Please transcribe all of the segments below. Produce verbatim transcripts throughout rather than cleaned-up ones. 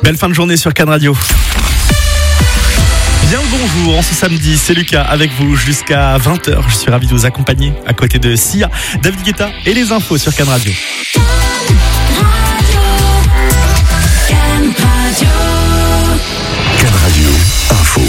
Belle fin de journée sur Cannes Radio. Bien le bonjour, en ce samedi, c'est Lucas avec vous jusqu'à vingt heures. Je suis ravi de vous accompagner à côté de Sia, David Guetta et les infos sur Cannes Radio. Cannes Radio, info.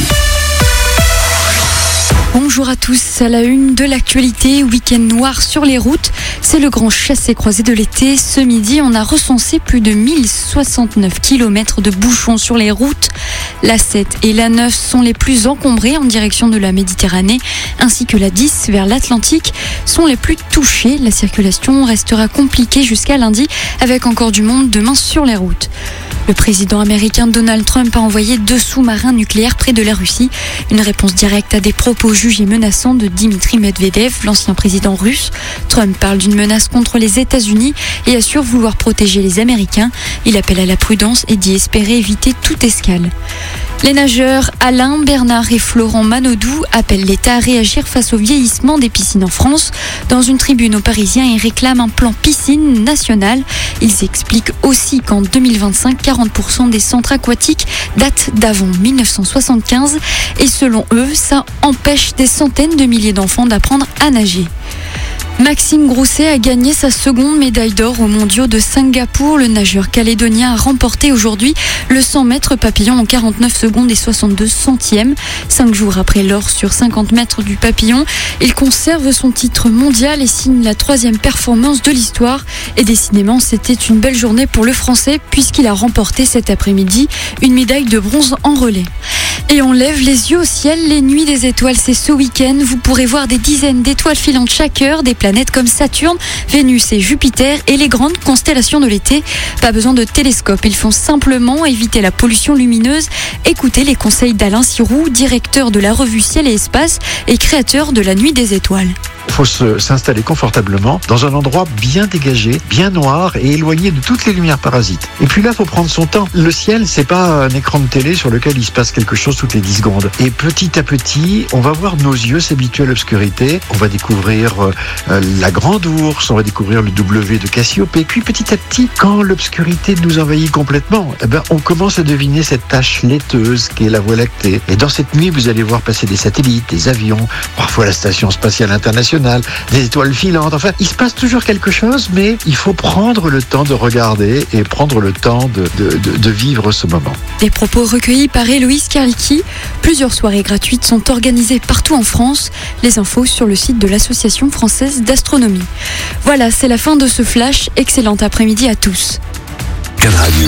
Bonjour à tous, à la une de l'actualité, week-end noir sur les routes. C'est le grand chassé-croisé de l'été. Ce midi, on a recensé plus de mille soixante-neuf kilomètres de bouchons sur les routes. La sept et la neuf sont les plus encombrées en direction de la Méditerranée, ainsi que la dix vers l'Atlantique sont les plus touchées. La circulation restera compliquée jusqu'à lundi, avec encore du monde demain sur les routes. Le président américain Donald Trump a envoyé deux sous-marins nucléaires près de la Russie. Une réponse directe à des propos jugés menaçants de Dimitri Medvedev, l'ancien président russe. Trump parle d'une menace contre les États-Unis et assure vouloir protéger les Américains. Il appelle à la prudence et dit espérer éviter toute escale. Les nageurs Alain, Bernard et Florent Manodou appellent l'État à réagir face au vieillissement des piscines en France. Dans une tribune aux Parisiens, ils réclament un plan piscine national. Ils expliquent aussi qu'en deux mille vingt-cinq, quarante pour cent des centres aquatiques datent d'avant dix-neuf cent soixante-quinze. Et selon eux, ça empêche des centaines de milliers d'enfants d'apprendre à nager. Maxime Grousset a gagné sa seconde médaille d'or aux mondiaux de Singapour. Le nageur calédonien a remporté aujourd'hui le cent mètres papillon en quarante-neuf secondes et soixante-deux centièmes. Cinq jours après l'or sur cinquante mètres du papillon, il conserve son titre mondial et signe la troisième performance de l'histoire. Et décidément, c'était une belle journée pour le Français puisqu'il a remporté cet après-midi une médaille de bronze en relais. Et on lève les yeux au ciel, les nuits des étoiles, c'est ce week-end. Vous pourrez voir des dizaines d'étoiles filantes chaque heure, des planètes comme Saturne, Vénus et Jupiter et les grandes constellations de l'été. Pas besoin de télescope, il faut simplement éviter la pollution lumineuse. Écoutez les conseils d'Alain Siroux, directeur de la revue Ciel et Espace et créateur de la Nuit des étoiles. Il faut se, s'installer confortablement dans un endroit bien dégagé, bien noir et éloigné de toutes les lumières parasites. Et puis là, il faut prendre son temps. Le ciel, c'est pas un écran de télé sur lequel il se passe quelque chose toutes les dix secondes. Et petit à petit, on va voir nos yeux s'habituer à l'obscurité. On va découvrir euh, la grande ours, on va découvrir le W de Cassiopée. Puis petit à petit, quand l'obscurité nous envahit complètement, eh ben, on commence à deviner cette tache laiteuse qui est la Voie lactée. Et dans cette nuit, vous allez voir passer des satellites, des avions, parfois la Station spatiale internationale, des étoiles filantes. Enfin, il se passe toujours quelque chose, mais il faut prendre le temps de regarder et prendre le temps de, de, de, de vivre ce moment. Des propos recueillis par Héloïse Karlicki. Plusieurs soirées gratuites sont organisées partout en France. Les infos sur le site de l'Association française d'astronomie. Voilà, c'est la fin de ce flash. Excellent après-midi à tous. Cannes Radio,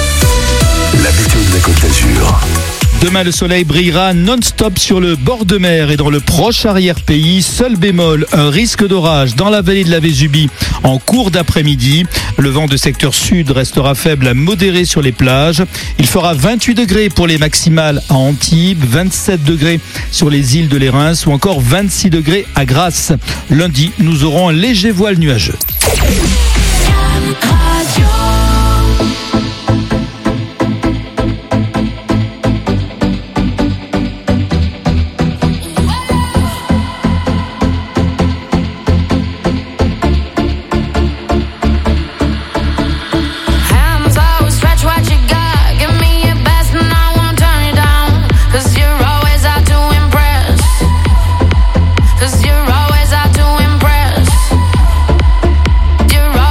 la météo de la Côte d'Azur. Demain, le soleil brillera non-stop sur le bord de mer et dans le proche arrière-pays. Seul bémol, un risque d'orage dans la vallée de la Vésubie en cours d'après-midi. Le vent de secteur sud restera faible à modéré sur les plages. Il fera vingt-huit degrés pour les maximales à Antibes, vingt-sept degrés sur les îles de l'Érins ou encore vingt-six degrés à Grasse. Lundi, nous aurons un léger voile nuageux. You're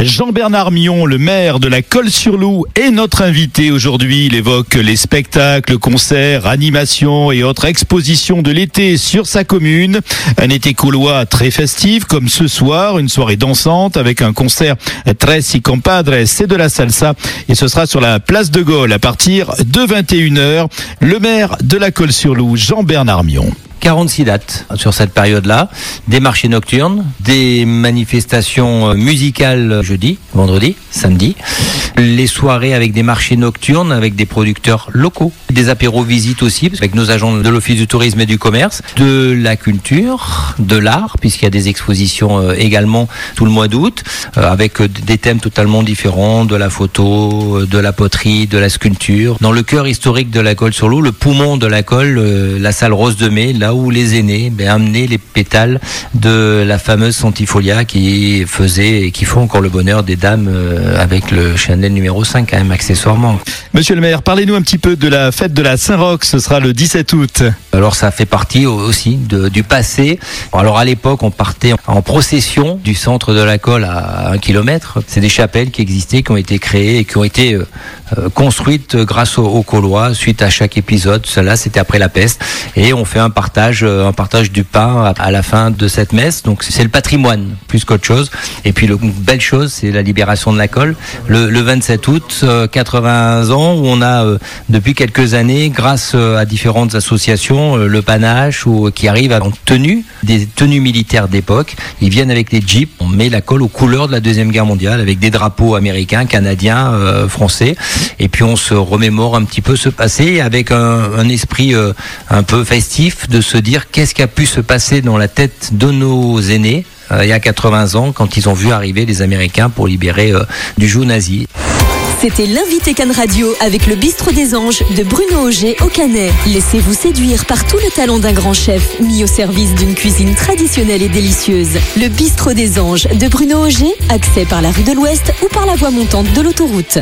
Jean-Bernard Mion, le maire de la Colle-sur-Loup, est notre invité aujourd'hui. Il évoque les spectacles, concerts, animations et autres expositions de l'été sur sa commune. Un été coulois très festif, comme ce soir, une soirée dansante avec un concert Tres y Compadres, c'est de la salsa. Et ce sera sur la place de Gaulle à partir de vingt et une heures. Le maire de la Colle-sur-Loup, Jean-Bernard Mion. quarante-six dates sur cette période-là, des marchés nocturnes, des manifestations musicales jeudi, vendredi, samedi, les soirées avec des marchés nocturnes, avec des producteurs locaux, des apéros visites aussi, avec nos agents de l'Office du tourisme et du commerce, de la culture, de l'art, puisqu'il y a des expositions également tout le mois d'août, avec des thèmes totalement différents, de la photo, de la poterie, de la sculpture. Dans le cœur historique de la Colle-sur-Loup, le poumon de la Colle, la salle Rose de Mai, là où les aînés ben, amenaient les pétales de la fameuse Centifolia qui faisait et qui font encore le bonheur des dames euh, avec le Chanel numéro cinq quand même accessoirement. Monsieur le maire, parlez-nous un petit peu de la fête de la Saint-Roch, ce sera le dix-sept août. Alors ça fait partie aussi de, du passé. Alors à l'époque on partait en procession du centre de la Colle à un kilomètre. C'est des chapelles qui existaient, qui ont été créées et qui ont été euh, euh, construites grâce aux, aux Caulois suite à chaque épisode. Cela c'était après la peste et on fait un partage un partage du pain à la fin de cette messe. Donc c'est le patrimoine plus qu'autre chose. Et puis une belle chose, c'est la libération de la Colle le, le vingt-sept août, euh, quatre-vingts ans, où on a euh, depuis quelques années, grâce euh, à différentes associations, euh, le panache ou qui arrive en tenue, des tenues militaires d'époque. Ils viennent avec des jeeps. On met la Colle aux couleurs de la Deuxième Guerre mondiale avec des drapeaux américains, canadiens, euh, français. Et puis on se remémore un petit peu ce passé avec un, un esprit euh, un peu festif de se dire qu'est-ce qui a pu se passer dans la tête de nos aînés euh, il y a quatre-vingts ans quand ils ont vu arriver les Américains pour libérer euh, du joug nazi. C'était l'invité Cannes Radio avec le Bistrot des Anges de Bruno Auger au Canet. Laissez-vous séduire par tout le talent d'un grand chef mis au service d'une cuisine traditionnelle et délicieuse. Le Bistrot des Anges de Bruno Auger, accès par la rue de l'Ouest ou par la voie montante de l'autoroute.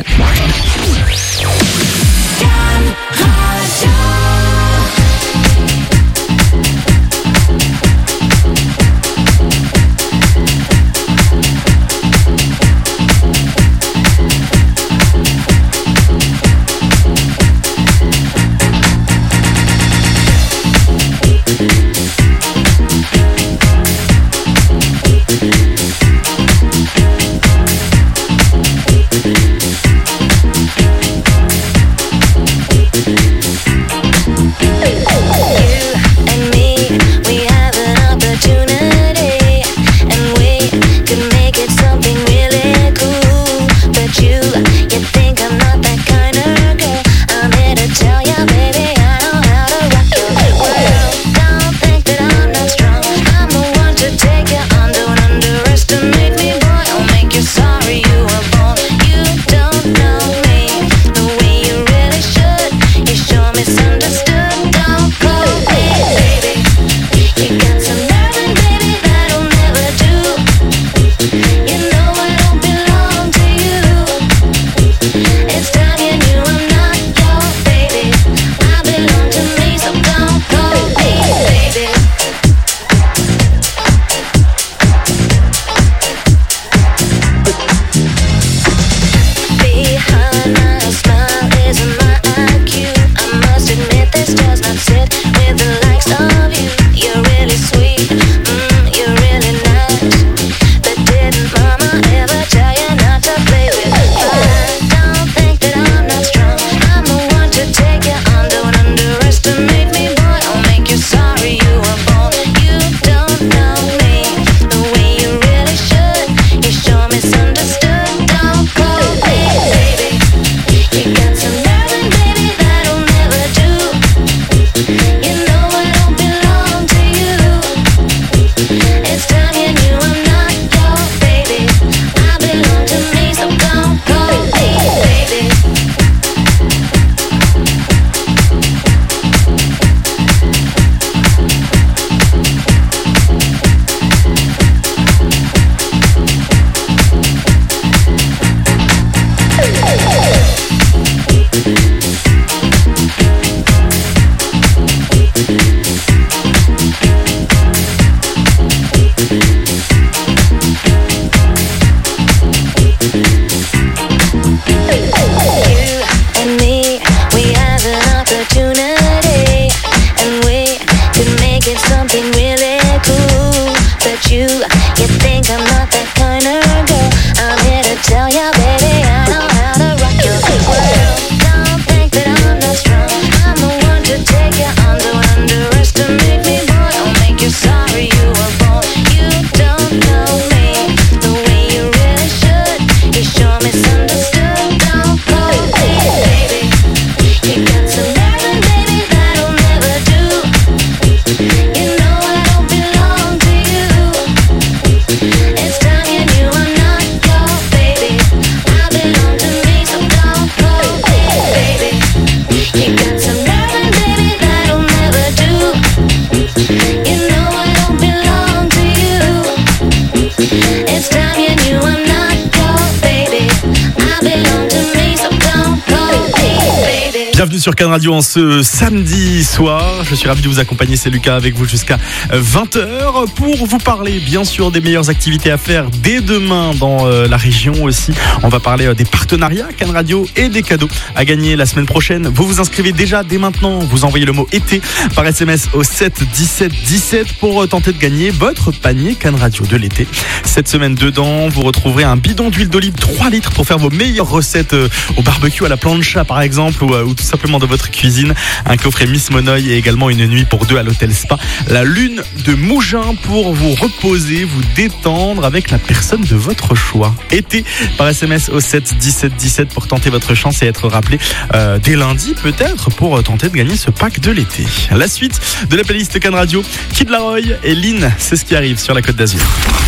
sur Can Radio en ce samedi soir. Je suis ravi de vous accompagner, c'est Lucas avec vous jusqu'à vingt heures pour vous parler bien sûr des meilleures activités à faire dès demain dans la région aussi. On va parler des partenariats Can Radio et des cadeaux à gagner la semaine prochaine. Vous vous inscrivez déjà dès maintenant, vous envoyez le mot été par S M S au sept dix-sept dix-sept pour tenter de gagner votre panier Can Radio de l'été. Cette semaine dedans, vous retrouverez un bidon d'huile d'olive trois litres pour faire vos meilleures recettes au barbecue, à la plancha par exemple, ou, ou tout simplement dans votre cuisine. Un coffret Miss Monoï et également une nuit pour deux à l'hôtel Spa. La lune de Mougins pour vous reposer, vous détendre avec la personne de votre choix. Été par S M S au sept dix-sept dix-sept pour tenter votre chance et être rappelé euh, dès lundi peut-être pour tenter de gagner ce pack de l'été. La suite de la playlist Can Radio, Kid Laroi et Lynn, c'est ce qui arrive sur la Côte d'Azur.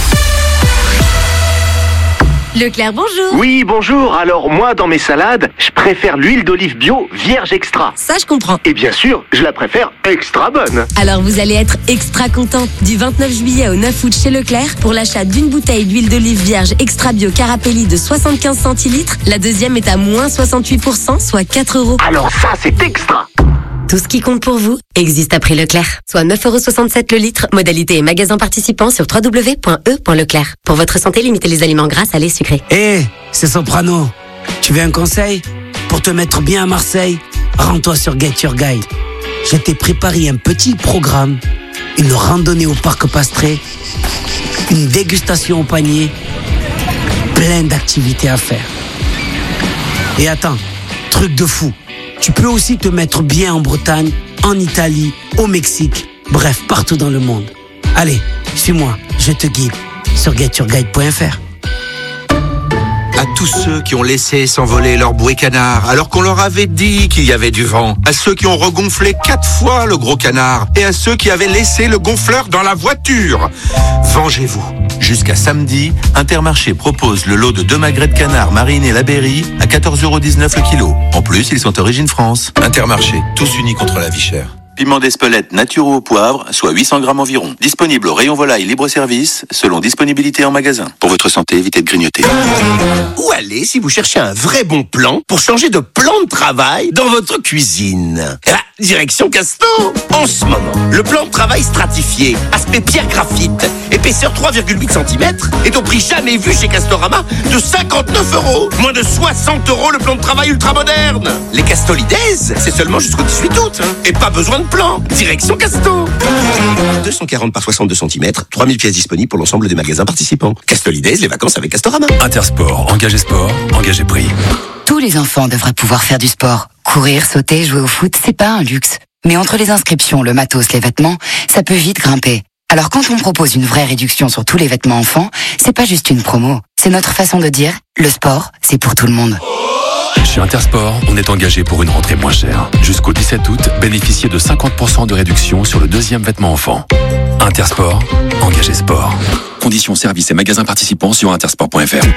Leclerc, bonjour. Oui, bonjour. Alors moi, dans mes salades, je préfère l'huile d'olive bio vierge extra. Ça, je comprends. Et bien sûr, je la préfère extra bonne. Alors vous allez être extra content. Du vingt-neuf juillet au neuf août chez Leclerc, pour l'achat d'une bouteille d'huile d'olive vierge extra bio Carapelli de soixante-quinze centilitres, la deuxième est à moins soixante-huit pour cent, soit quatre euros. Alors ça, c'est extra. Tout ce qui compte pour vous existe à prix Leclerc. Soit neuf euros soixante-sept le litre. Modalité et magasin participant sur w w w point e point leclerc. Pour votre santé, limitez les aliments gras, salés, sucrés. Hé, hey, c'est Soprano. Tu veux un conseil? Pour te mettre bien à Marseille, rends-toi sur Get Your Guide. Je t'ai préparé un petit programme, une randonnée au parc Pastré, une dégustation au panier, plein d'activités à faire. Et attends, truc de fou. Tu peux aussi te mettre bien en Bretagne, en Italie, au Mexique, bref, partout dans le monde. Allez, suis-moi, je te guide sur get your guide point f r. À tous ceux qui ont laissé s'envoler leur bouée canard alors qu'on leur avait dit qu'il y avait du vent. À ceux qui ont regonflé quatre fois le gros canard. Et à ceux qui avaient laissé le gonfleur dans la voiture. Vengez-vous. Jusqu'à samedi, Intermarché propose le lot de deux magrets de canard marinés La Berry à quatorze euros dix-neuf le kilo. En plus, ils sont origine France. Intermarché, tous unis contre la vie chère. Piment d'Espelette naturaux au poivre, soit huit cents grammes environ. Disponible au rayon volaille libre-service, selon disponibilité en magasin. Pour votre santé, évitez de grignoter. Où aller si vous cherchez un vrai bon plan pour changer de plan de travail dans votre cuisine? Ah, direction Casto. En ce moment, le plan de travail stratifié, aspect pierre graphite, épaisseur trois virgule huit centimètres, est au prix jamais vu chez Castorama de cinquante-neuf euros. Moins de soixante euros le plan de travail ultra moderne. Les Castolides, c'est seulement jusqu'au dix-huit août. Hein. Et pas besoin de plan. Direction Casto. deux cent quarante par soixante-deux centimètres, trois mille pièces disponibles pour l'ensemble des magasins participants. Castolides, les vacances avec Castorama. Intersport, engagé sport, engagé prix. Tous les enfants devraient pouvoir faire du sport. Courir, sauter, jouer au foot, c'est pas un luxe. Mais entre les inscriptions, le matos, les vêtements, ça peut vite grimper. Alors quand on propose une vraie réduction sur tous les vêtements enfants, c'est pas juste une promo. C'est notre façon de dire, le sport, c'est pour tout le monde. Chez Intersport, on est engagé pour une rentrée moins chère. Jusqu'au dix-sept août, bénéficiez de cinquante pour cent de réduction sur le deuxième vêtement enfant. Intersport, engagé sport. Conditions, services et magasins participants sur intersport point f r.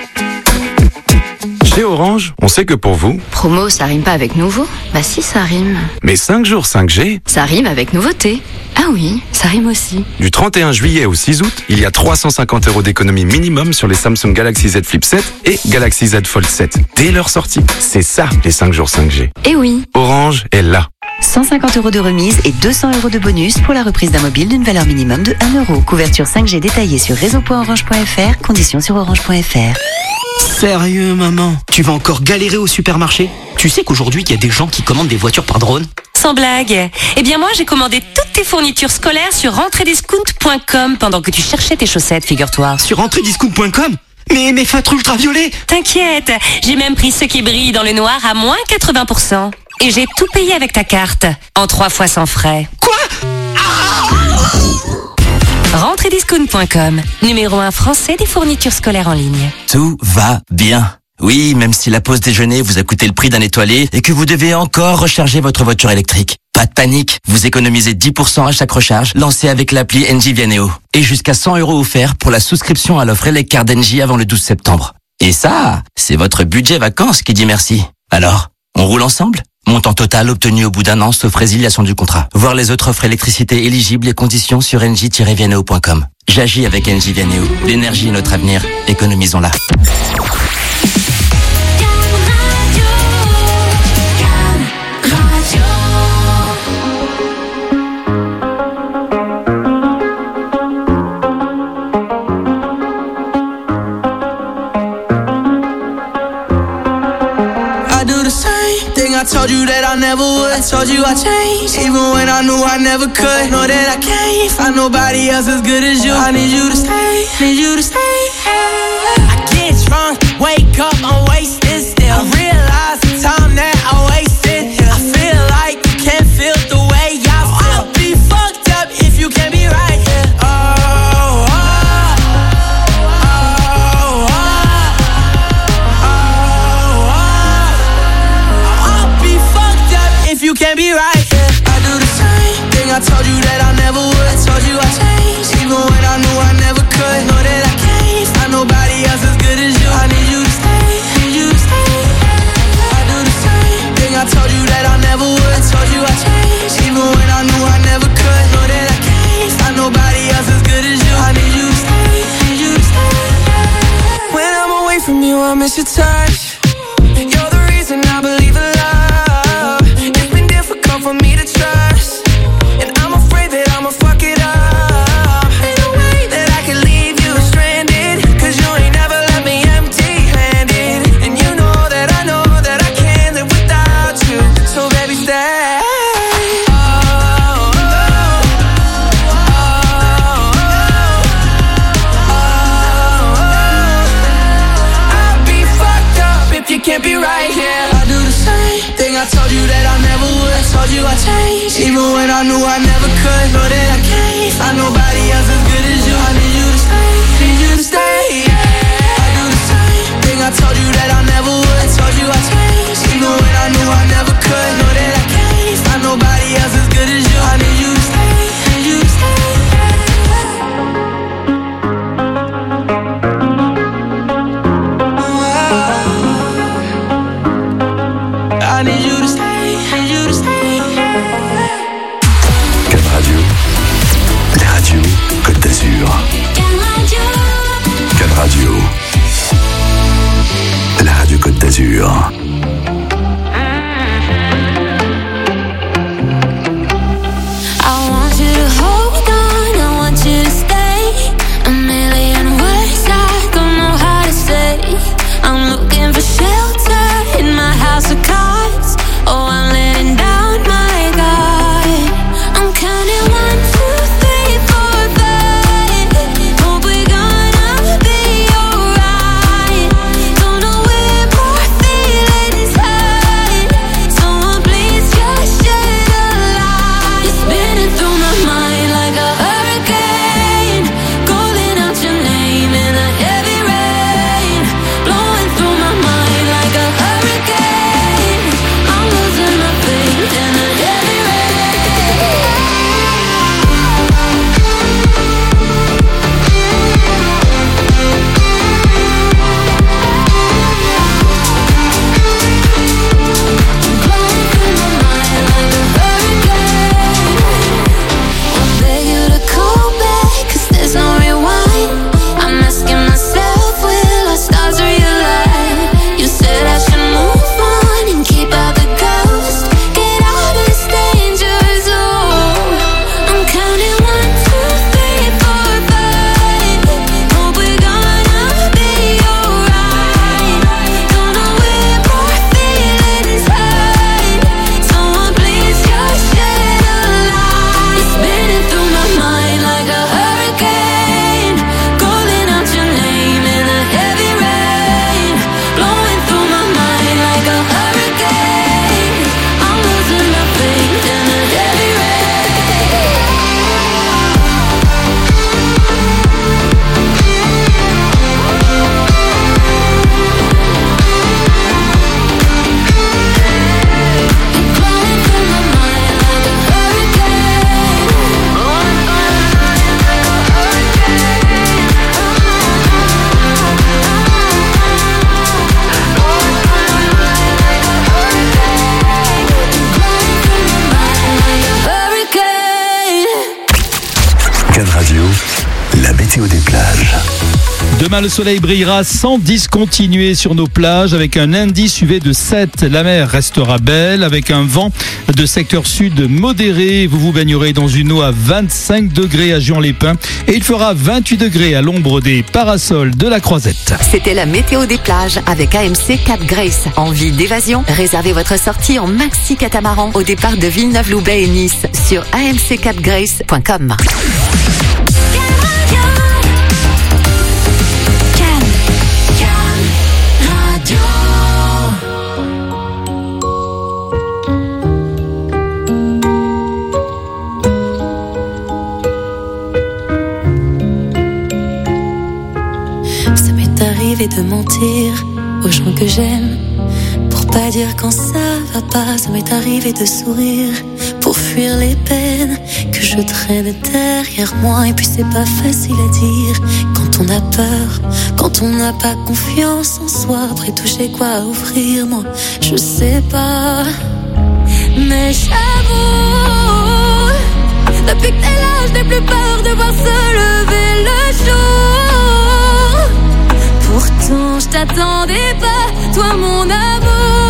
Chez Orange, on sait que pour vous... Promo, ça rime pas avec nouveau? Bah si, ça rime. Mais cinq jours cinq G... Ça rime avec nouveauté. Ah oui, ça rime aussi. Du trente et un juillet au six août, il y a trois cent cinquante euros d'économie minimum sur les Samsung Galaxy Z Flip sept et Galaxy Z Fold sept. Dès leur sortie. C'est ça, les cinq jours cinq G. Eh oui. Orange est là. cent cinquante euros de remise et deux cents euros de bonus pour la reprise d'un mobile d'une valeur minimum de un euro. Couverture cinq G détaillée sur réseau point orange point f r. Conditions sur orange point f r. Sérieux, maman? Tu vas encore galérer au supermarché? Tu sais qu'aujourd'hui, il y a des gens qui commandent des voitures par drone? Sans blague. Eh bien moi, j'ai commandé toutes tes fournitures scolaires sur rentrée discount point com pendant que tu cherchais tes chaussettes, figure-toi. Sur rentrée discount point com? Mais mes feutres ultraviolets! T'inquiète, j'ai même pris ceux qui brillent dans le noir à moins quatre-vingts pour cent. Et j'ai tout payé avec ta carte, en trois fois sans frais. Quoi? rentrée discount point com, numéro un français des fournitures scolaires en ligne. Tout va bien. Oui, même si la pause déjeuner vous a coûté le prix d'un étoilé et que vous devez encore recharger votre voiture électrique. Pas de panique, vous économisez dix pour cent à chaque recharge, lancée avec l'appli Engie Vianeo. Et jusqu'à cent euros offerts pour la souscription à l'offre Eleccar d'Engie avant le douze septembre. Et ça, c'est votre budget vacances qui dit merci. Alors, on roule ensemble ? Montant total obtenu au bout d'un an sauf résiliation du contrat. Voir les autres offres électricité éligibles et conditions sur engie tiret vianeo point com. J'agis avec Engie Vianeo. L'énergie est notre avenir. Économisons-la. Radio. I told you that I never would. I told you I changed, even when I knew I never could. Know that I can't find nobody else as good as you. I need you to stay, need you to stay. I get drunk, wake up, I'm wasted still. I realize the time that I wasted. I feel like you can't feel the way I feel. I'll be fucked up if you can't be right here. Oh, oh, oh, oh, oh, oh. I'll be fucked up if you can't be right here. I do the same thing I told you that I never would. I told you I changed, even when I knew I never could. Know that I can't find nobody else as good as you. I need you to stay, need you to stay. I do the same thing I told you that I never would. I told you I changed, even when I knew I never could. Know that I can't find nobody else as good as you. I need you to stay, need you to stay. When I'm away from you, I miss your touch. You're the reason I believe in love. It's been difficult for me to trust, and I'm afraid that I'ma fuck it up. Ain't no way that I can leave you stranded, cause you ain't never left me empty-handed. And you know that I know that I can't live without you. So baby, stay. Oh, oh, oh, oh, oh. I'll be fucked up if you can't be right here. I do the same thing I told you that I never would. I told you I changed, even when I knew I never could. Know that I can't find nobody else as good as you. I need you to stay, need you to stay. I do the same thing I told you that I never would. I told you I changed, even when I knew I never could. Know that I can't find nobody else as good as you. I need you to stay, need you to stay. I need you to stay, need you to stay. Cannes Radio, la radio Côte d'Azur. Cannes Radio, la radio Côte d'Azur. I want you to hold on, I want you to stay. A million words I don't know how to say. I'm looking for shelter in my house of cards. Oh, I'm letting down my guard. I'm counting one, two, three, four, five. Hope we're gonna be alright. Don't know where more feelings Demain, le soleil brillera sans discontinuer sur nos plages avec un indice U V de sept. La mer restera belle avec un vent de secteur sud modéré. Vous vous baignerez dans une eau à vingt-cinq degrés à Juan-les-Pins et il fera vingt-huit degrés à l'ombre des parasols de la Croisette. C'était la météo des plages avec A M C Cap Grace. Envie d'évasion? Réservez votre sortie en maxi catamaran au départ de Villeneuve-Loubet et Nice sur a m c cap grace point com. Ça m'est arrivé de mentir aux gens que j'aime pour pas dire quand ça va pas. Ça m'est arrivé de sourire pour fuir les peines que je traîne derrière moi. Et puis c'est pas facile à dire quand on a peur, quand on n'a pas confiance en soi. Après tout j'ai quoi à offrir, moi je sais pas. Mais j'avoue, depuis que t'es là je n'ai plus peur de voir se lever le jour. Pourtant je t'attendais pas, toi mon amour.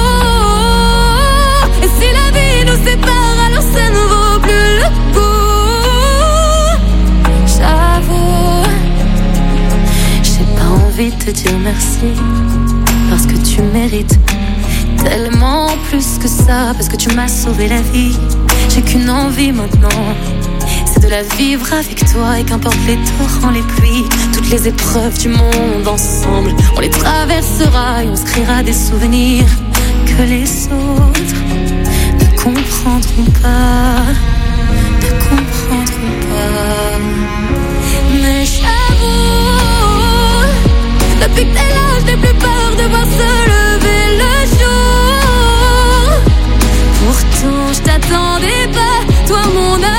Et si la vie nous sépare, alors ça ne vaut plus le coup. J'avoue, j'ai pas envie de te dire merci, parce que tu mérites tellement plus que ça. Parce que tu m'as sauvé la vie. J'ai qu'une envie maintenant, c'est de la vivre avec toi. Et qu'importe les torrents, les pluies, toutes les épreuves du monde ensemble, on les traversera et on se créera des souvenirs que les autres ne comprendront pas, ne comprendront pas. Mais j'avoue, depuis que t'es là, je n'ai plus peur de voir se lever le jour. Pourtant je t'attendais pas, toi mon amour.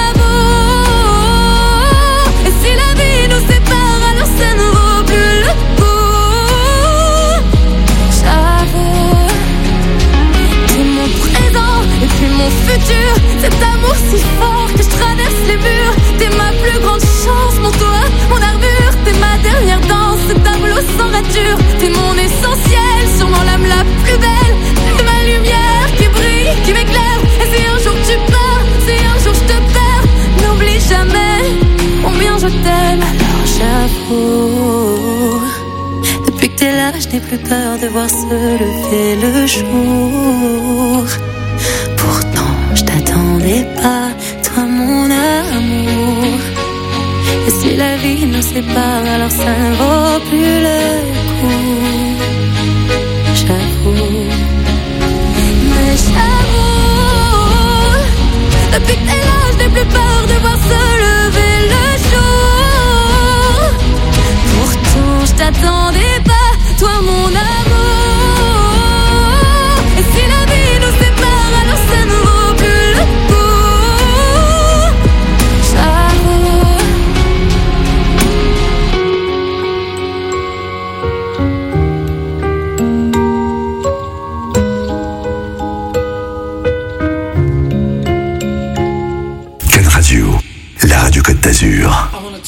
Et si la vie nous sépare, alors ça ne vaut plus le coup. J'avoue, t'es mon présent et puis mon futur. Cet amour si fort que je traverse les murs. T'es ma plus grande chance, mon toit, mon armure. T'es ma dernière danse, ce tableau sans rature. T'es mon essentiel, sûrement l'âme la plus belle. T'es ma lumière qui brille, qui m'éclaire. Et si un jour tu pars, si un jour je te perds, n'oublie jamais combien je t'aime. Alors j'avoue, depuis que t'es là, je n'ai plus peur de voir se lever le jour. Pourtant je t'attendais pas, toi mon amour. Et si la vie nous sépare, alors ça ne vaut plus le coup. J'avoue, mais j'avoue, depuis que t'es là, je n'ai plus peur de voir se lever le jour. Pourtant je t'attendais pas, toi mon amour. Et si la vie nous sépare, alors ça ne vaut plus le coup. J'avoue. Can Radio, la radio Côte d'Azur.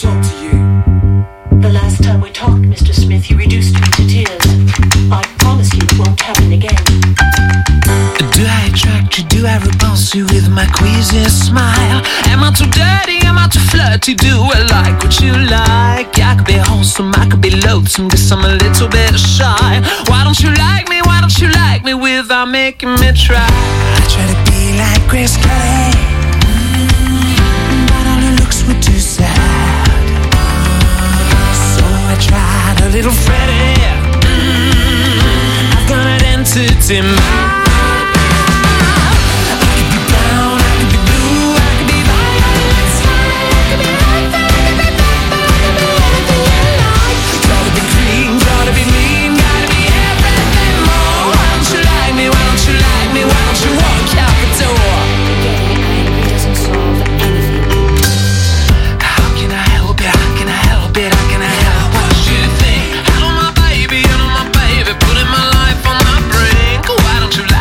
The last time we talked, Mister Smith, you reduced me to tears. I promise you it won't happen again. Do I attract you? Do I repulse you with my queasy smile? Am I too dirty? Am I too flirty? Do I like what you like? I could be wholesome, I could be loathsome, guess I'm a little bit shy. Why don't you like me? Why don't you like me without making me try? I try to be like Chris Kelly, mm, but all her looks were too sad. So I tried a little Freddie, mm, I've got an entity mind. Why don't you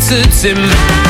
suits him.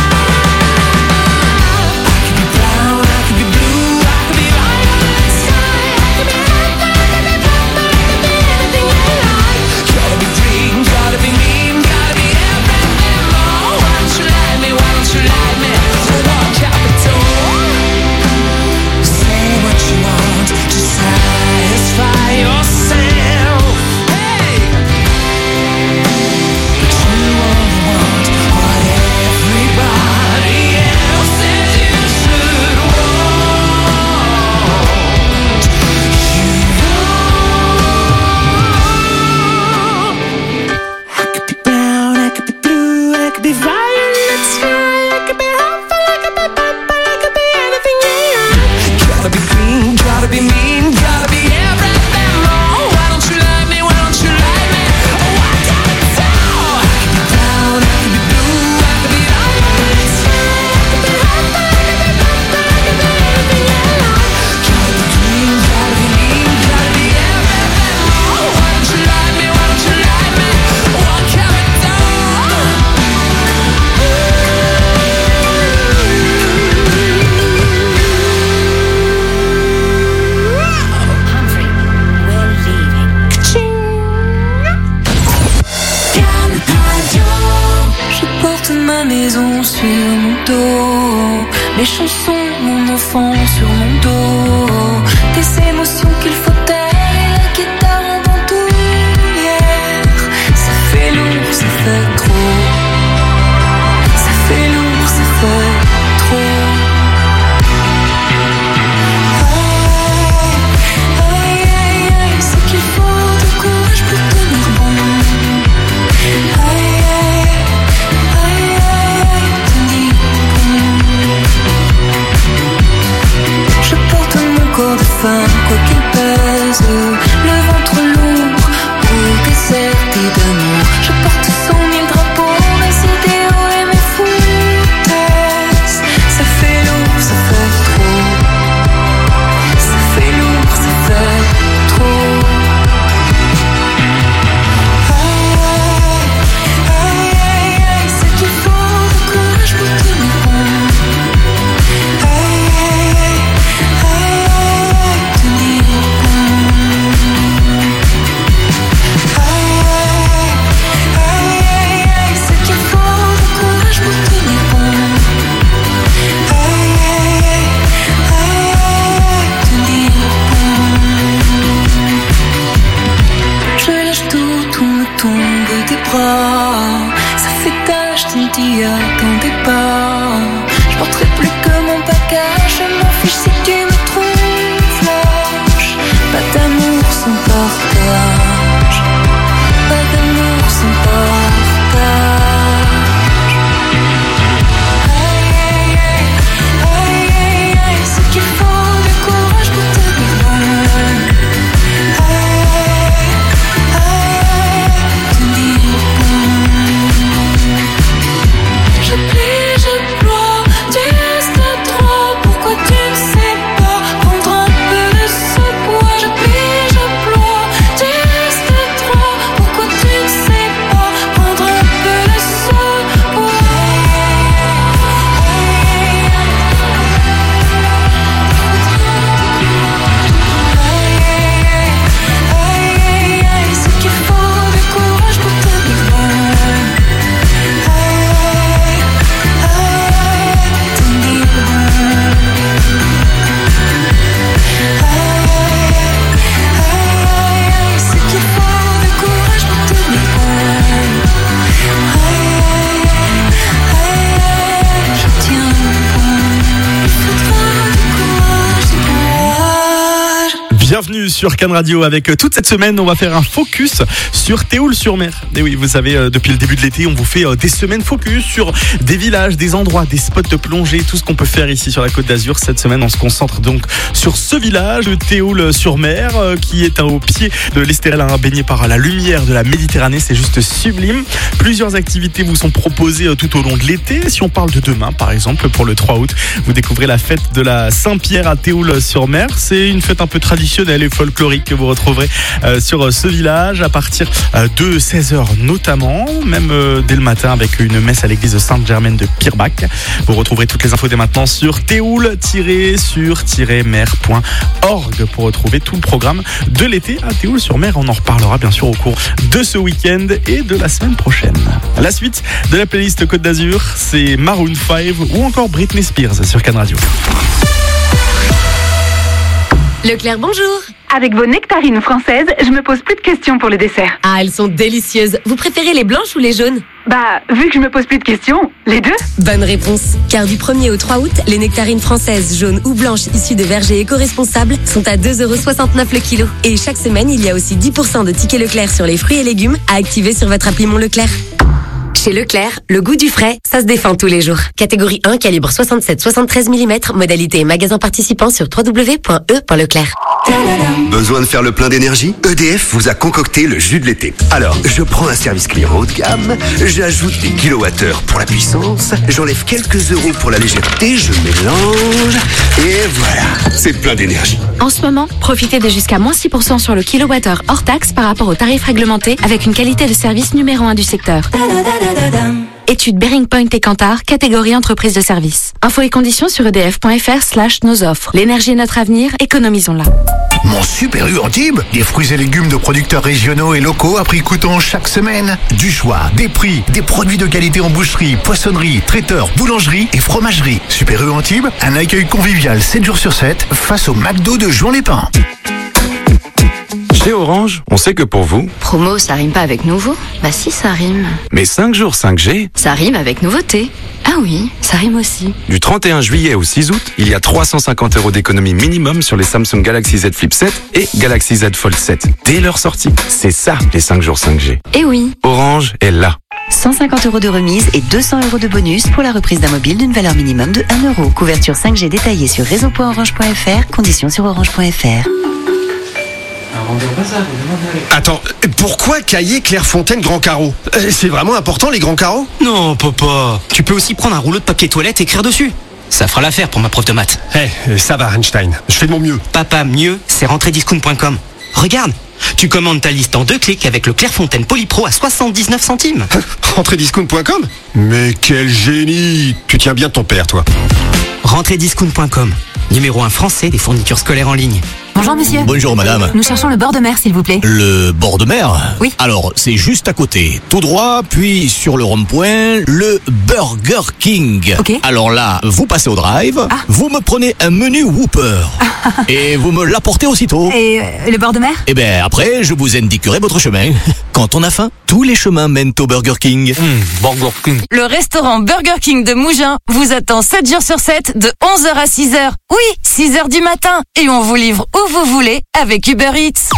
Les chansons, mon enfant sur mon dos, des émotions qu'il faut taire et la guitare en bandoulière. Ça fait lourd, ça fait trop. Ça fait lourd, ça fait trop. Aïe, aïe, aïe, aïe, c'est qu'il faut du courage pour tenir bon. Aïe, aïe, aïe, aïe, aïe, tenir bon. Je porte mon corps de femme, quoi qu'il pèse, le ventre lourd, pour déserté d'amour. Je porte cent mille drapeaux, mes idéaux et mes foutaises. Ça fait lourd, ça fait trop. Ça fait lourd, ça fait trop. Aïe, aïe, aïe, aïe, c'est qu'il faut du courage pour tenir bon. Aïe, aïe, aïe, aïe, tenir bon. Aïe, aïe, aïe, c'est qu'il faut du courage pour tenir bon. Aïe, aïe, aïe, aïe, tenir bon. Je lâche tout, tout me tombe des bras. Ça fait tâche d'un diable dans des pas. Je porterai plus que mon bagage. Je m'en fiche si tu me trouves lâche. Pas d'amour sans partage. Pas d'amour sans partage. Aïe, aïe, aïe, aïe, aïe, aïe, c'est qu'il faut du courage pour tenir bon. Aïe, aïe, aïe, tenir bon. Je plie, je ploie, tu restes droit. Pourquoi tu ne sais pas prendre un peu de ce poids? Je plie, je ploie, tu restes droit. Pourquoi tu ne sais pas prendre un peu de ce poids? Aïe, aïe, aïe, c'est qu'il faut du courage pour tenir bon. Aïe, aïe, tenir bon. Aïe, aïe, aïe, c'est qu'il faut du courage pour tenir bon. Aïe, aïe, je tiens bon. Il faudra du courage, du courage. Bienvenue sur Cannes Radio. Avec euh, toute cette semaine, on va faire un focus sur Théoul-sur-Mer. Et oui, vous savez, euh, depuis le début de l'été, on vous fait euh, des semaines focus sur des villages, des endroits, des spots de plongée, tout ce qu'on peut faire ici sur la Côte d'Azur. Cette semaine, on se concentre donc sur ce village de Théoul-sur-Mer, euh, qui est euh, au pied de l'Estérel, hein, baigné par la lumière de la Méditerranée. C'est juste sublime. Plusieurs activités vous sont proposées euh, tout au long de l'été. Si on parle de demain, par exemple, pour le trois août, vous découvrez la fête de la Saint-Pierre à Théoul-sur-Mer. C'est une fête un peu traditionnelle traditionnel et folklorique que vous retrouverez euh, sur ce village à partir euh, de seize heures notamment, même euh, dès le matin avec une messe à l'église Sainte-Germaine de Pirbach. Vous retrouverez toutes les infos dès maintenant sur théoul tiret sur tiret mer point org pour retrouver tout le programme de l'été à Théoul-sur-Mer. On en reparlera bien sûr au cours de ce week-end et de la semaine prochaine. La suite de la playlist Côte d'Azur, c'est Maroon cinq ou encore Britney Spears sur Cannes Radio. Leclerc, bonjour. Avec vos nectarines françaises, je me pose plus de questions pour le dessert. Ah, elles sont délicieuses. Vous préférez les blanches ou les jaunes? Bah, vu que je me pose plus de questions, les deux. Bonne réponse. Car du premier au trois août, les nectarines françaises, jaunes ou blanches issues de vergers éco-responsables sont à deux euros soixante-neuf le kilo. Et chaque semaine, il y a aussi dix pour cent de tickets Leclerc sur les fruits et légumes à activer sur votre appli Mon Leclerc. Chez Leclerc, le goût du frais, ça se défend tous les jours. Catégorie un, calibre soixante-sept soixante-treize millimètres, modalité et magasin participant sur w w w point e point leclerc. Besoin de faire le plein d'énergie? E D F vous a concocté le jus de l'été. Alors, je prends un service client haut de gamme, j'ajoute des kilowattheures pour la puissance, j'enlève quelques euros pour la légèreté, je mélange, et voilà, c'est plein d'énergie. En ce moment, profitez de jusqu'à moins six pour cent sur le kilowattheure hors taxe par rapport au tarif réglementé avec une qualité de service numéro un du secteur. Étude Bearing Point et Kantar, catégorie entreprise de service. Infos et conditions sur edf.fr slash nos offres. L'énergie est notre avenir, économisons-la. Mon Super U Antibes, des fruits et légumes de producteurs régionaux et locaux à prix coûtant chaque semaine. Du choix, des prix, des produits de qualité en boucherie, poissonnerie, traiteur, boulangerie et fromagerie. Super U Antibes, un accueil convivial sept jours sur sept face au McDo de Juan-les-Pins. Chez Orange, on sait que pour vous... Promo, ça rime pas avec nouveau? Bah si, ça rime. Mais cinq jours cinq G... Ça rime avec nouveauté. Ah oui, ça rime aussi. Du trente et un juillet au six août, il y a trois cent cinquante euros d'économie minimum sur les Samsung Galaxy Z Flip sept et Galaxy Z Fold sept. Dès leur sortie, c'est ça les cinq jours cinq G. Eh oui. Orange est là. cent cinquante euros de remise et deux cents euros de bonus pour la reprise d'un mobile d'une valeur minimum de un euro. Couverture cinq G détaillée sur réseau point orange point f r, conditions sur orange point f r. Attends, pourquoi cahier Clairefontaine Grand Carreau? C'est vraiment important les grands carreaux? Non, papa. Tu peux aussi prendre un rouleau de papier toilette et écrire dessus. Ça fera l'affaire pour ma prof de maths. Eh, hey, ça va Einstein, je fais de mon mieux. Papa, mieux, c'est rentrediscount point com. Regarde, tu commandes ta liste en deux clics avec le Clairefontaine Polypro à soixante-dix-neuf centimes. rentrediscount point com? Mais quel génie! Tu tiens bien ton père, toi. rentrediscount point com, numéro un français des fournitures scolaires en ligne. Bonjour monsieur. Bonjour madame. Nous cherchons le bord de mer s'il vous plaît. Le bord de mer? Oui. Alors, c'est juste à côté. Tout droit, puis sur le rond-point, le Burger King. Ok. Alors là, vous passez au drive, ah. vous me prenez un menu Whopper. Et vous me l'apportez aussitôt. Et euh, le bord de mer? Eh ben après, je vous indiquerai votre chemin. Quand on a faim, tous les chemins mènent au Burger King. Mmh, Burger King. Le restaurant Burger King de Mougins vous attend sept jours sur sept de onze heures à six heures. Oui, six heures du matin. Et on vous livre où vous voulez avec Uber Eats.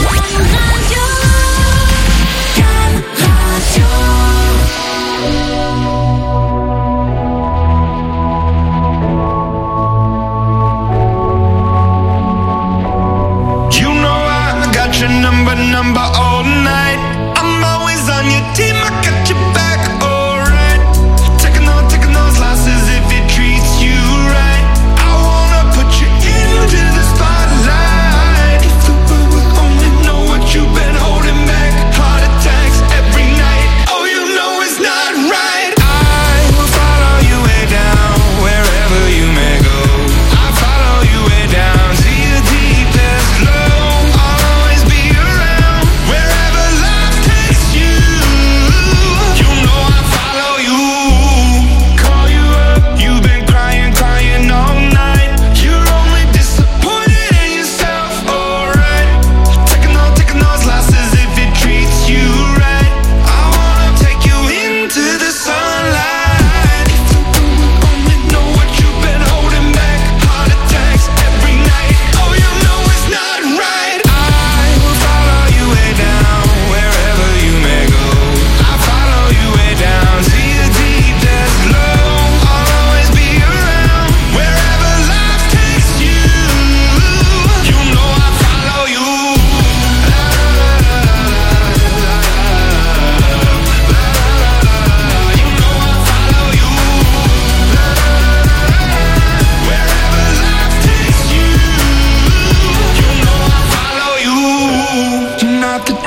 Number, number all night. I'm always on your team, I got your back, alright. Taking on, taking those losses if it treats you right. I wanna put you into the spotlight. If the world would only know what you've been holding back. Heart attacks every night. Oh, you know it's not right. I will follow you way down, wherever you may go. I follow you way down to your deepest low. Where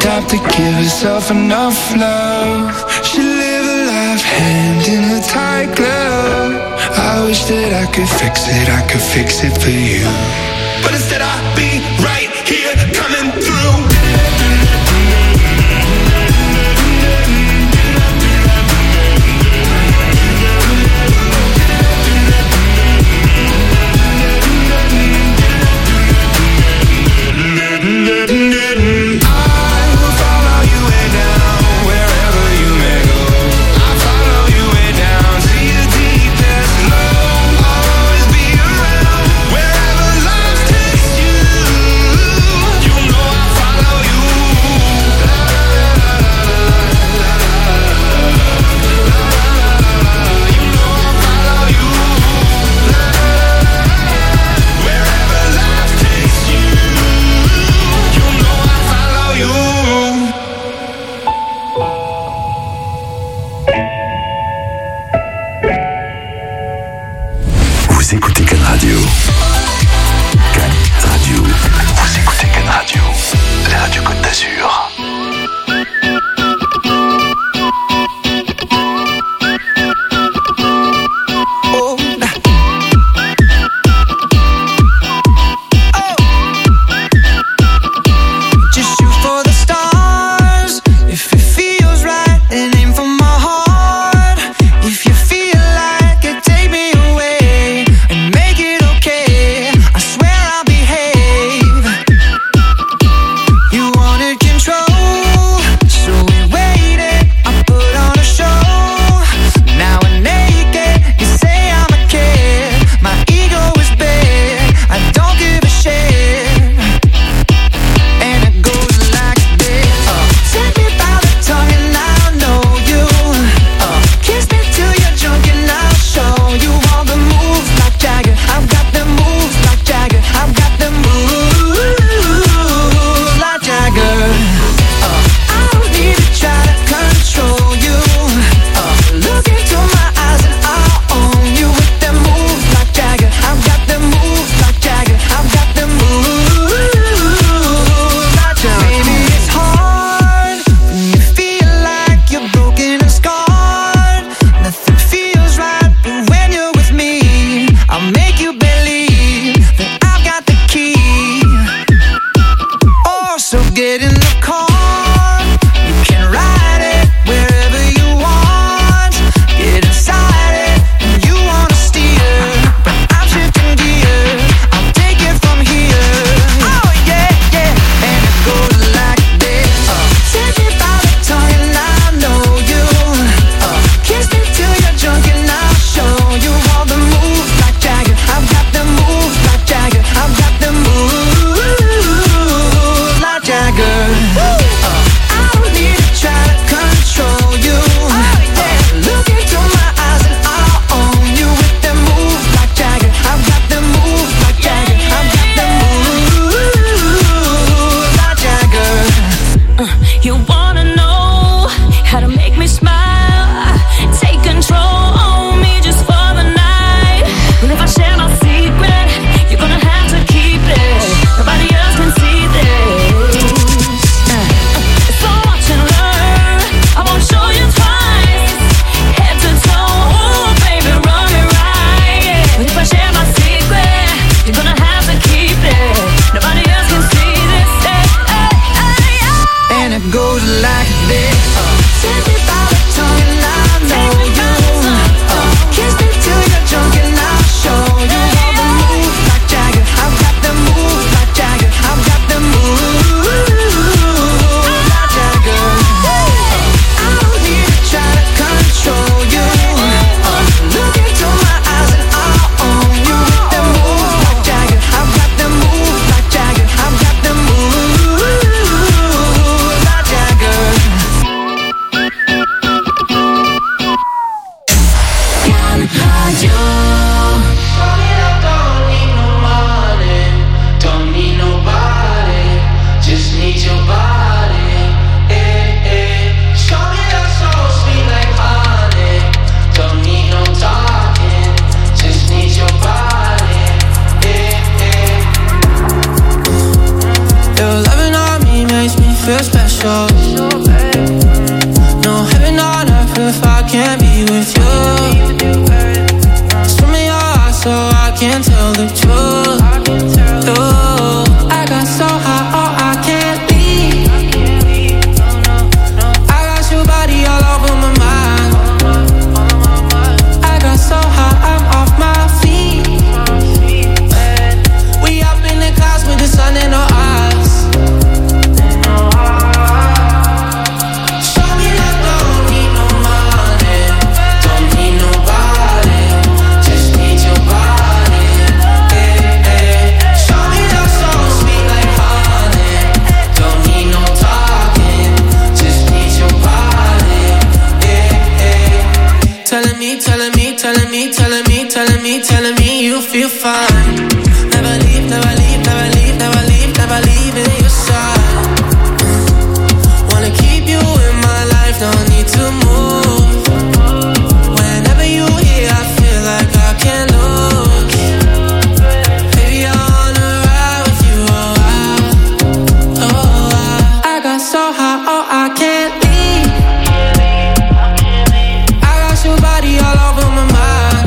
stop to give herself enough love. She live a life hand in a tight glove. I wish that I could fix it, I could fix it for you. But instead I'll be right here coming through. Vous écoutez Can Radio. Can Radio. Vous écoutez Can Radio. La radio Côte d'Azur. Woo! feel special. No heaven on earth if I can't be with you. Swim in your eyes so I can tell the truth. Ooh, I got so high, oh I can't leave. I got your body all over my mind. I got so high, I'm off my feet. We up in the clouds with the sun in our eyes. Show me that don't need no money, don't need nobody, just need your body. Hey, hey. Show me that so sweet like honey, don't need no talking, just need your body. Hey, hey. Telling me, telling me, telling me, telling me, telling me, telling me you feel fine. Never leave, never leave, never leave, never leave, never leave in your side. Wanna keep you in my life, no need to move. Whenever you here, I feel like I can't lose. Baby, I wanna ride with you, oh I, oh I. I got so high, oh I can't leave. I got your body all over my mind.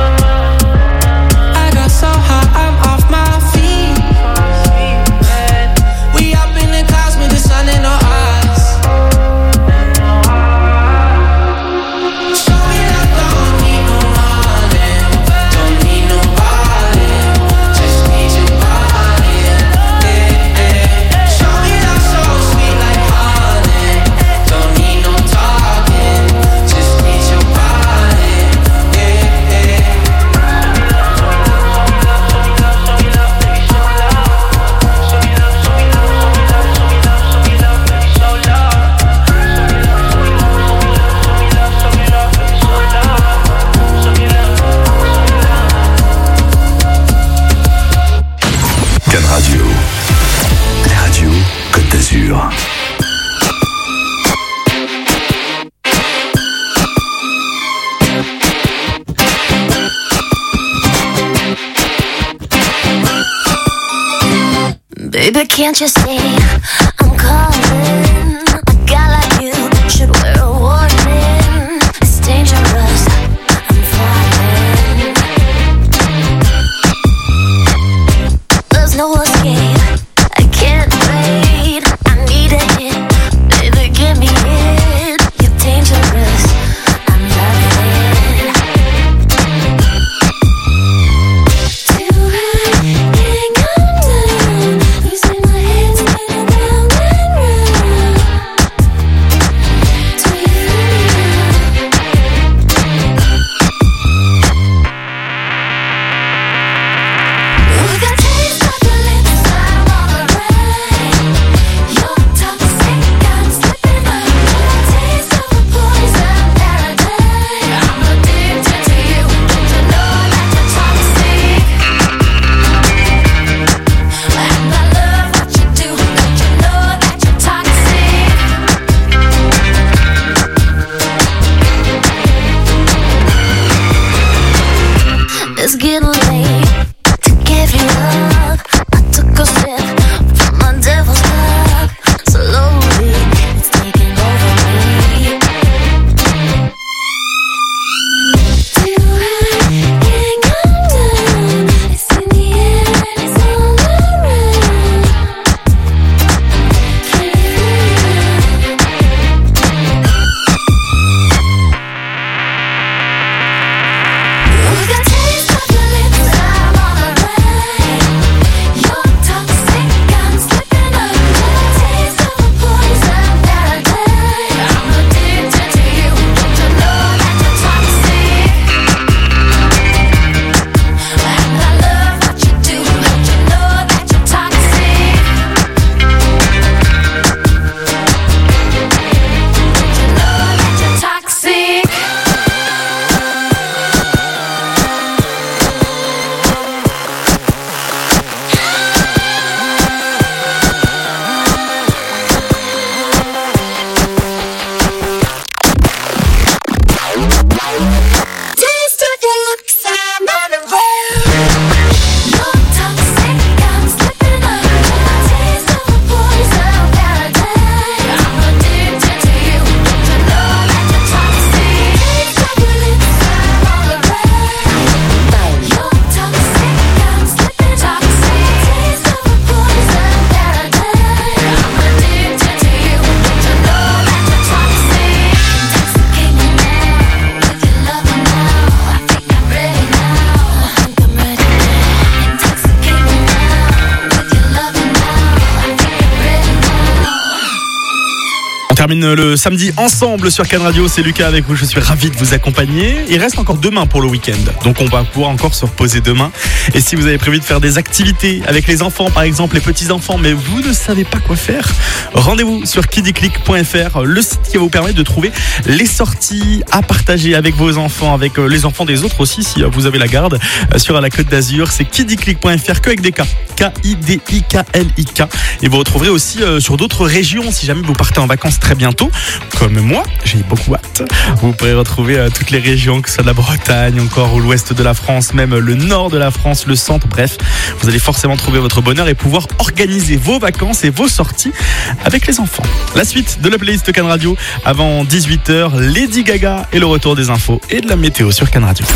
I got so high, I'm off my feet. We up in the clouds with the sun in our eyes. Show me that don't need no money, don't need nobody, just need your body. Hey, hey. Show me that so sweet like honey, don't need no talking, just need your body. Hey, hey. Can Radio, la radio Côte d'Azur. Baby, can't you see I'm calling? A guy like you should wear a warning. It's dangerous, I'm falling. There's no escape, I can't wait. I need it, baby, give me it. You're dangerous, I'm loving it. Do I hang on down? Losing my head spinning round and round. Do you with a taste of your lips, I'm on the run. Your toxic, I'm slipping up. With a taste of a poison paradise. I'm addicted to you. Don't you know that you're toxic? And I love what you do. Don't you know that you're toxic? It's getting late to give you up. I took a sip from my devil's cup. Slowly, it's taking over me. Do I hang on down? It's in the air and it's all around. Can you feel it? With a taste of your lips, termine le samedi ensemble sur Can Radio. C'est Lucas avec vous. Je suis ravi de vous accompagner. Il reste encore demain pour le week-end. Donc on va pouvoir encore se reposer demain. Et si vous avez prévu de faire des activités avec les enfants, par exemple les petits-enfants, mais vous ne savez pas quoi faire, rendez-vous sur kidiclick point f r, le site qui va vous permettre de trouver les sorties à partager avec vos enfants, avec les enfants des autres aussi, si vous avez la garde, sur la Côte d'Azur. C'est kidiclick point f r, que avec des K. K I D I K L I K. Et vous retrouverez aussi euh, sur d'autres régions, si jamais vous partez en vacances très bientôt, comme moi, j'ai beaucoup hâte. Vous pourrez retrouver euh, toutes les régions, que ce soit de la Bretagne, encore ou l'ouest de la France, même le nord de la France, le centre, bref. Vous allez forcément trouver votre bonheur et pouvoir organiser vos vacances et vos sorties avec les enfants. La suite de la playlist Can Radio, avant dix-huit heures, Lady Gaga et le retour des infos et de la météo sur Can Radio.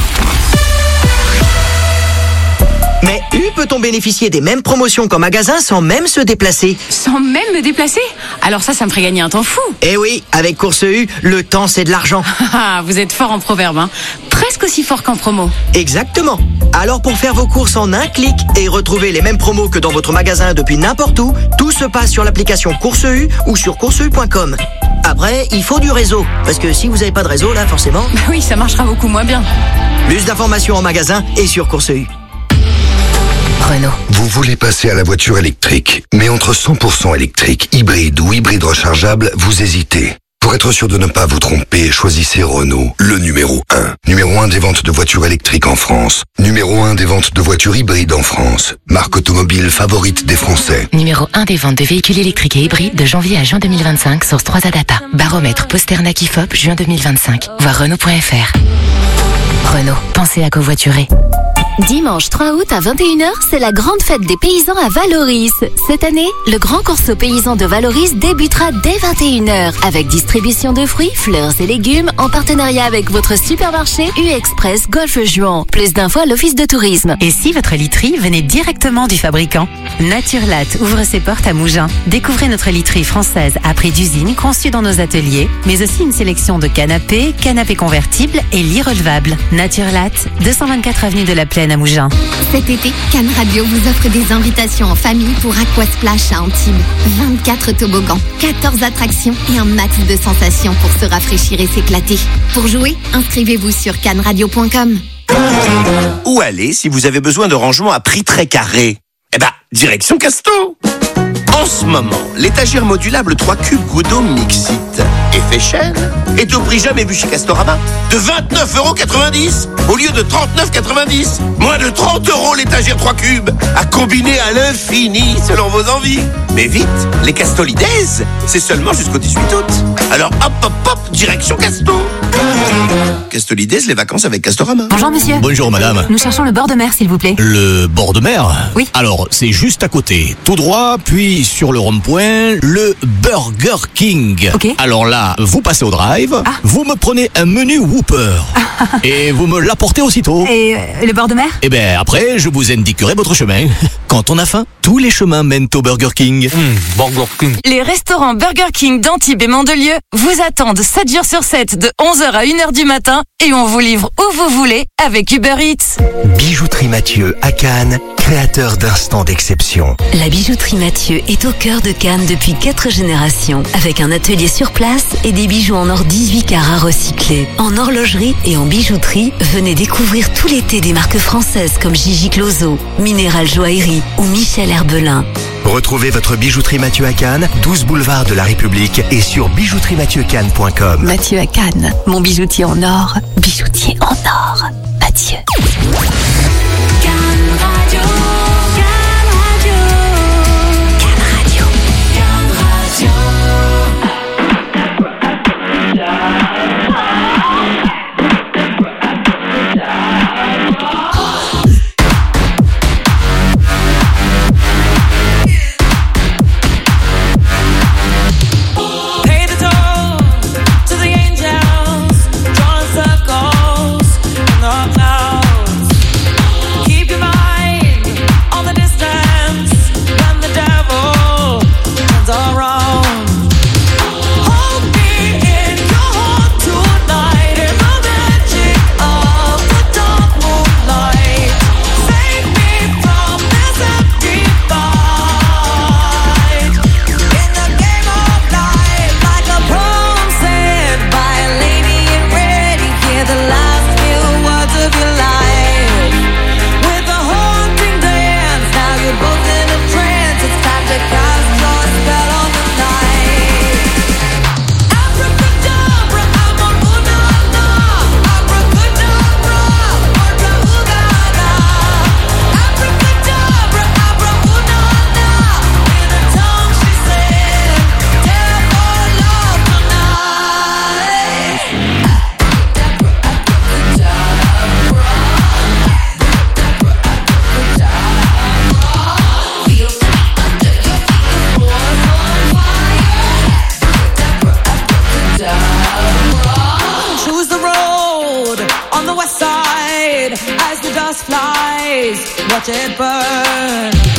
Mais U peut-on bénéficier des mêmes promotions qu'en magasin sans même se déplacer? Sans même me déplacer? Alors ça, ça me ferait gagner un temps fou. Eh oui, avec Course U, le temps c'est de l'argent. Ah, vous êtes fort en proverbe, hein. Presque aussi fort qu'en promo. Exactement. Alors pour faire vos courses en un clic et retrouver les mêmes promos que dans votre magasin depuis n'importe où, tout se passe sur l'application Course U ou sur course u point com. Après, il faut du réseau, parce que si vous n'avez pas de réseau là, forcément... Bah oui, ça marchera beaucoup moins bien. Plus d'informations en magasin et sur Course U. Renault. Vous voulez passer à la voiture électrique, mais entre cent pour cent électrique, hybride ou hybride rechargeable, vous hésitez. Pour être sûr de ne pas vous tromper, choisissez Renault, le numéro un. Numéro un des ventes de voitures électriques en France. Numéro un des ventes de voitures hybrides en France. Marque automobile favorite des Français. Numéro un des ventes de véhicules électriques et hybrides de janvier à juin deux mille vingt-cinq, source trois A Data. Baromètre Posternak I F O P, juin deux mille vingt-cinq. Voir Renault point f r. Renault, pensez à covoiturer. Dimanche trois août à vingt et une heures, c'est la grande fête des paysans à Valoris. Cette année, le grand corso paysan de Valoris débutera dès vingt et une heures avec distribution de fruits, fleurs et légumes en partenariat avec votre supermarché U-Express Golfe Juan. Plus d'infos à l'office de tourisme. Et si votre literie venait directement du fabricant? Naturlat ouvre ses portes à Mougins. Découvrez notre literie française à prix d'usine conçue dans nos ateliers, mais aussi une sélection de canapés, canapés convertibles et lits relevables. Naturlat, deux cent vingt-quatre avenue de la Plaine à Mougins. Cet été, Can Radio vous offre des invitations en famille pour Aquasplash à Antibes. vingt-quatre toboggans, quatorze attractions et un max de sensations pour se rafraîchir et s'éclater. Pour jouer, inscrivez-vous sur can radio point com. Où aller si vous avez besoin de rangement à prix très carré? Eh ben, direction Casto. En ce moment, l'étagère modulable trois cubes Goudot Mixit effet chaîne est au prix jamais vu chez Castorama de vingt-neuf euros quatre-vingt-dix au lieu de trente-neuf euros quatre-vingt-dix. Moins de trente euros l'étagère trois cubes à combiner à l'infini selon vos envies. Mais vite, les Castolides, c'est seulement jusqu'au dix-huit août. Alors hop hop hop, direction Casto. Castolides, les vacances avec Castorama. Bonjour monsieur. Bonjour madame. Nous cherchons le bord de mer s'il vous plaît. Le bord de mer? Oui. Alors, c'est juste à côté. Tout droit, puis sur le rond-point, le Burger King. Ok. Alors là, vous passez au drive, ah. vous me prenez un menu Whopper. Et vous me l'apportez aussitôt. Et euh, le bord de mer? Eh ben après, je vous indiquerai votre chemin. Quand on a faim, tous les chemins mènent au Burger King. Mmh, Burger King. Les restaurants Burger King d'Antibes et Mandelieu vous attendent sept jours sur sept de onze heures à une heure du matin et on vous livre où vous voulez avec Uber Eats. Bijouterie Mathieu à Cannes, créateur d'instants d'exception. La bijouterie Mathieu est au cœur de Cannes depuis quatre générations, avec un atelier sur place et des bijoux en or dix-huit carats recyclés. En horlogerie et en bijouterie, venez découvrir tout l'été des marques françaises comme Gigi Clozo, Minéral Joaillerie ou Michel Herbelin. Retrouvez votre bijouterie Mathieu à Cannes, douze boulevard de la République et sur bijouterie mathieu cannes point com. Mathieu à Cannes, mon bijoutier en or, bijoutier en or, Mathieu. Circles, in the clouds. face, watch it burn.